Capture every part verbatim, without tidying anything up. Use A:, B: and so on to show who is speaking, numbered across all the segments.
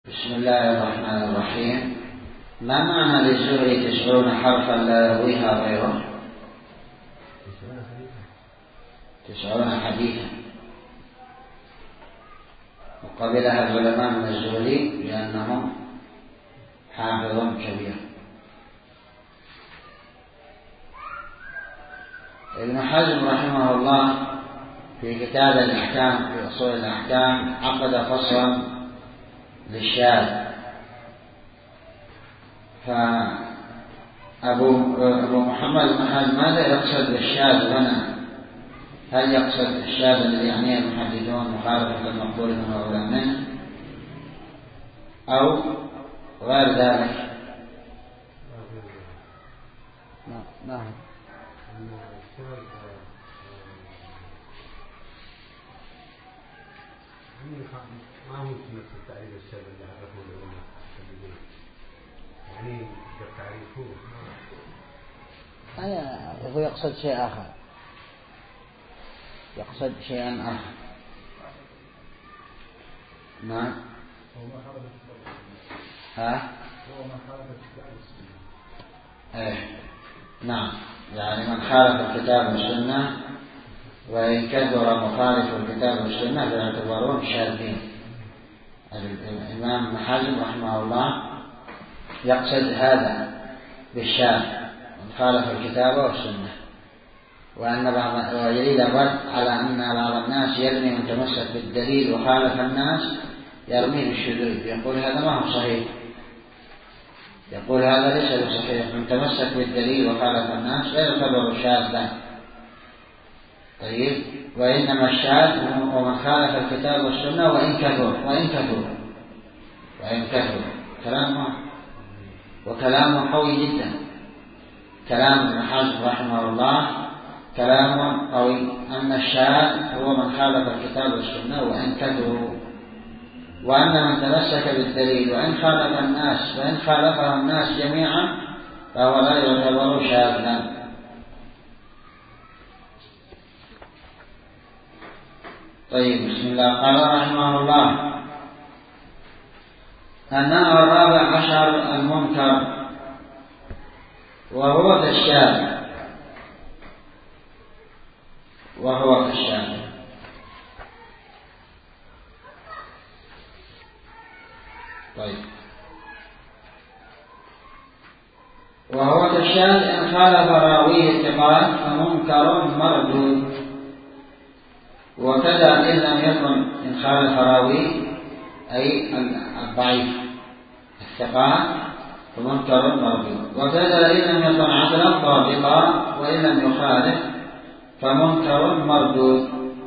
A: بسم الله الرحمن الرحيم. ما معنى للزهري تسعون حرفا لا يرويها غيره؟ تسعون حديثا، وقبلها العلماء من الزهري لأنه حافظ كبير. ابن حزم رحمه الله في كتاب الأحكام في أصول الأحكام عقد فصلا للشاذ، فأبو أبو محمد بن حزم ماذا يقصد بالشاذ هنا؟ هل يقصد الشاذ الذي يعنيه المحدثون مخالفة المقبول منه أو لا منه، أو غير ذلك؟ نعم.
B: ما هو نفس التعريف الشاذ اللي عرفه العلماء يعني تعريفه
A: أنا هو يقصد شيء آخر، يقصد شيئا آخر. نعم. ها؟
B: هو من خالف الكتاب والسنة.
A: إيه نعم، يعني من خالف الكتاب والسنة، وإن كثر مخالف الكتاب والسنة فيعتبرون شاذين. الإمام ابن حزم رحمه الله يقصد هذا بالشاذ من خالف الكتاب والسنة، وأن بعض ويريد الرد على أن بعض الناس يرمي من تمسك بالدليل وخالف الناس يرميه بالشذوذ، يقول هذا ما هو صحيح، يقول هذا ليس بصحيح، من تمسك بالدليل وخالف الناس لا يعتبر شاذا. طيب، وإنما الشاذ هو من خالف الكتاب والسنة وإن كثر وإن كثر وإن كثر كلامه وكلامه قوي جدا. كلام ابن حزم رحمه الله كلام قوي، أن الشاذ هو من خالف الكتاب والسنة وإن كثروا، وأن من تمسك بالدليل وإن خالف الناس وإن خالفه الناس جميعا فهو لا يعتبر شاذا. طيب، بسم الله. قال رحمه الله: النوع الرابع عشر المنكر، وهو كالشاذ وهو كالشاذ طيب وهو كالشاذ إن خالف راويه الثقات فمنكر مردود، وكذا إن لم يكن إن خالف راويه أي الضعيف الثقات فمنكر مردود، وكذا إن لم يكن عدلا ضابطا وإن لم يخالف فمنكر مردود.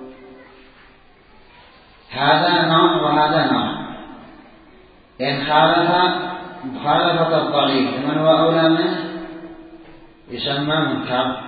A: هذا نوع وهذا نوع. إن خالف مخالفة الضعيف من هو أولى منه يسمى منكر،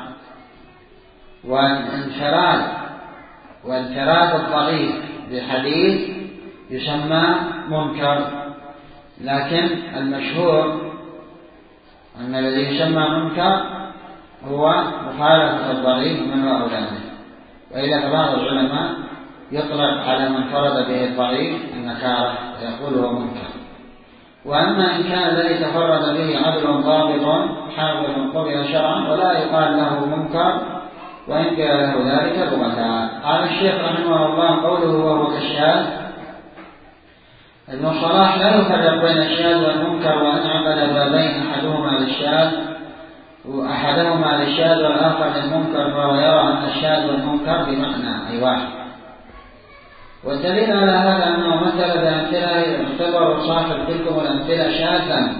A: والانفراد وانفراد الضعيف بحديث يسمى منكر. لكن المشهور أن الذي يسمى منكر هو مخالفة الضعيف من هو أولى منه، وإلا بعض العلماء يطلق على من فرد به الضعيف النكارة ويقول هو منكر. وأما إن كان الذي تفرد به عدل ضابط حافظ قبل شرعا ولا يقال له منكر وإن كان له ذلك لغتان. قال الشيخ رحمه الله: قوله وهو كالشاذ، ابن الصلاح لا يفرق بين الشاذ والمنكر، وأن عقد بابين أحدهما للشاذ وأحدهما للشاذ والآخر للمنكر، فهو يرى أن الشاذ والمنكر بمعنى أي واحد. والدليل على هذا أنه مثل بأمثلة يعتبر صاحب تلكم الأمثلة شاذا،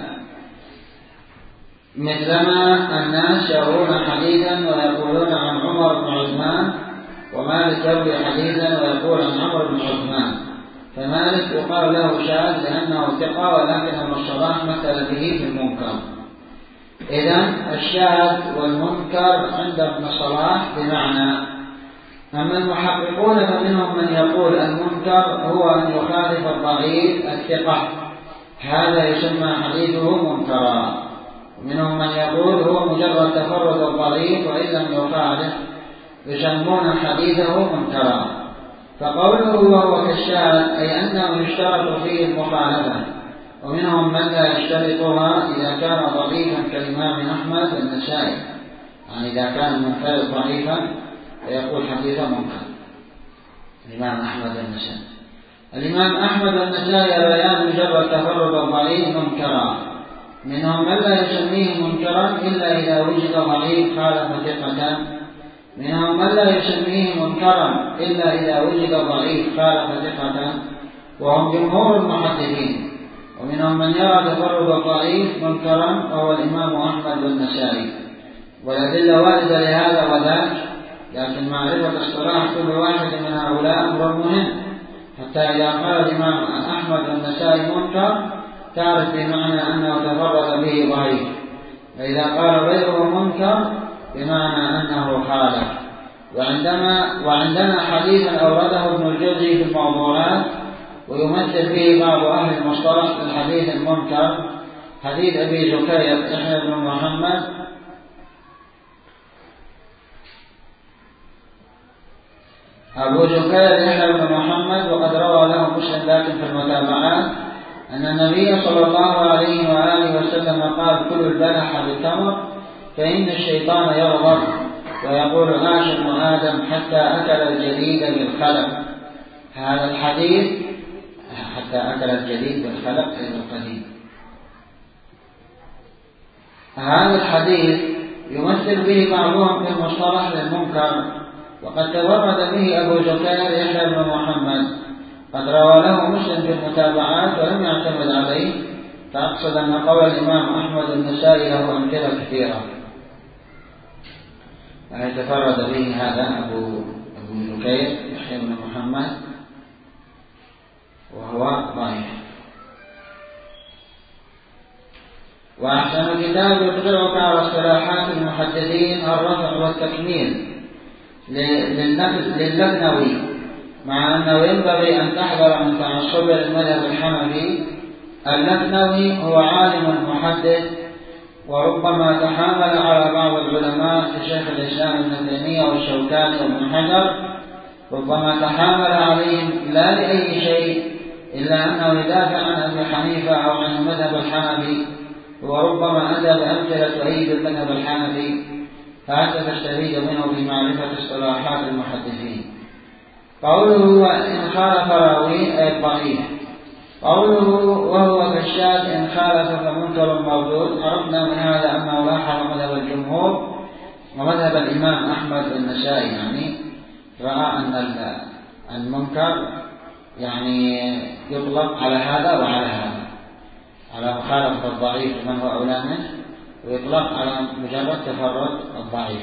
A: مثلما الناس يرون حديثا ويقولون عن عمر بن عثمان، ومالك يروي حديثا ويقول عن عمرو بن عثمان، فمالك يقال له شاذ لأنه ثقة، ولكن ابن الصلاح مثل به في المنكر. إذن الشاذ والمنكر عند ابن الصلاح بمعنى. أما المحققون فمنهم من يقول المنكر هو أن يخالف الضعيف الثقة، هذا يسمى حديثه منكرا. ومنهم من يقول هو مجرد تفرد الضعيف وإن لم يخالف يسمون حديثه منكرا. فقوله وهو كالشاذ أي أنه يشترط فيه المخالفة، ومنهم من لا يشترطها إذا كان ضعيفا كالإمام أحمد والنسائي، يعني إذا كان المنفرد ضعيفا فيقول حديثا منكر. الإمام أحمد والنسائي الإمام أحمد والنسائي بيان مجرد تفرد الضعيف منكرا. منهم من لا يسميه منكرا إلا إذا وجد ضعيف خالف ثقة. منهم من لا يسميه منكرا إلا إذا وجد ضعيف خالف ثقة، وهم جمهور المحدثين. ومنهم من يرى تفرد الضعيف منكرا وهو الإمام أحمد والنسائي، والأدلة واردة لهذا وذاك، لكن معرفة اصطلاح كل واحد من هؤلاء أمر مهم، حتى إذا قال الإمام أحمد والنسائي منكر تعرف بمعنى أنه تفرد به ضعيف، وإذا قال غيره منكر بمعنى أنه خالف. وعندما وعندنا حديثا أورده ابن الجوزي في الموضوعات ويمثل به بعض أهل المصطلح الحديث المنكر، حديث أبي زكير يحيى بن محمد أبو زكير يحيى بن محمد وقد روى له مسلم لكن في المتابعات أن النبي صلى الله عليه وآله وسلم قال: كل البلح بالتمر فإن الشيطان يرغب ويقول: عاش ابن آدم حتى أكل الجديد بالخلق. هذا الحديث حتى أكل الجديد بالخلق أي القديم. هذا الحديث يمثل به بعضهم في المصطلح للمنكر، وقد تفرد به أبو زكير يحيى بن محمد، قد روى له مسلم في المتابعات ولم يعتمد عليه، فأقصد أن قول الإمام أحمد النسائي له أمثلة كثيرة، يعني تفرد به هذا أبو أبو زكير يحيى بن محمد وهو ضعيف. وأحسن كتاب يطلعك على اصطلاحات المحدثين الرفع والتكميل للبنوي، مع أنه ينبغي أن تحذر من تعصب المذهب الحنفي. اللبنوي هو عالم محدث، وربما تحامل على بعض العلماء كشيخ الإسلام ابن تيمية والشوكاني وابن حجر، ربما تحامل عليهم لا لأي شيء إلا أنه يدافع عن أبي حنيفة أو عن المذهب الحنفي، وربما أتى بأمثلة تؤيد المذهب الحنفي، فأنت تستفيد منه في معرفة اصطلاحات المحدثين. قوله إن خالف راوي أي ضعيف، قوله وهو كالشاذ إن خالف فمنكر موجود، عرفنا من هذا أنه لاحظ مذهب الجمهور ومذهب الإمام أحمد والنسائي، يعني رأى أن المنكر يعني يطلق على هذا وعلى هذا، على مخالفة الضعيف من هو أولى منه، ويطلق على مجرد تفرد الضعيف.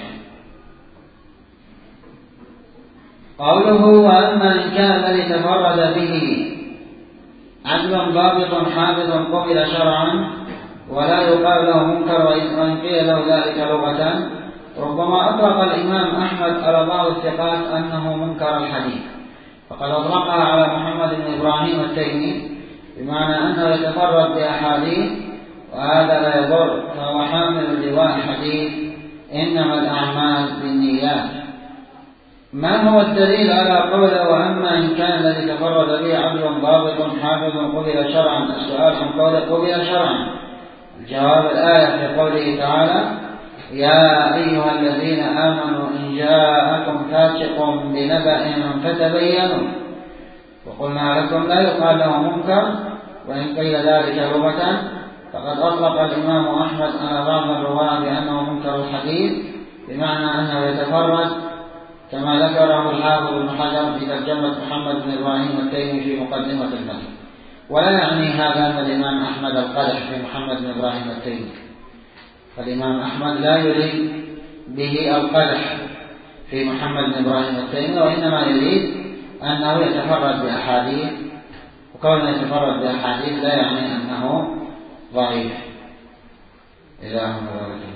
A: قوله وأما إن كان الذي تفرد به عدل ضابط حافظ قبل شرعا ولا يقال له منكر وإن قيل له ذلك لغة، ربما أطلق الإمام أحمد على بعض الثقات أنه منكر الحديث، فقد أطلقها على محمد بن إبراهيم التيمي بمعنى أنه يتفرد بأحاديث، وهذا لا يضر، فهو حامل لواء الحديث إنما الأعمال بالنيات. ما هو الدليل على قوله وأما إن كان الذي تفرد به عدل ضابط حافظ قبل شرعا؟ السؤال عن قوله قبل شرعا، الجواب الآية في قوله تعالى: يا أيها الذين آمنوا إن جاءكم فاسق بنبأ فتبينوا، وقلنا لكم لا يقال له منكر وإن قيل ذلك لغة، فقد أطلق الإمام أحمد على بعض الرواة بأنه منكر الحديث بمعنى أنه يتفرد، كما ذكره الحافظ ابن حجر في ترجمة محمد بن إبراهيم التيمي في مقدمة الفتح. ولا يعني هذا أن الإمام أحمد القدح في محمد بن إبراهيم التيمي، فالإمام أحمد لا يريد به القدح في محمد بن إبراهيم التيمي، وإنما يريد أنه يتفرد بأحاديث، وكونه يتفرد بأحاديث لا يعني أنه ضعيف. إلى هنا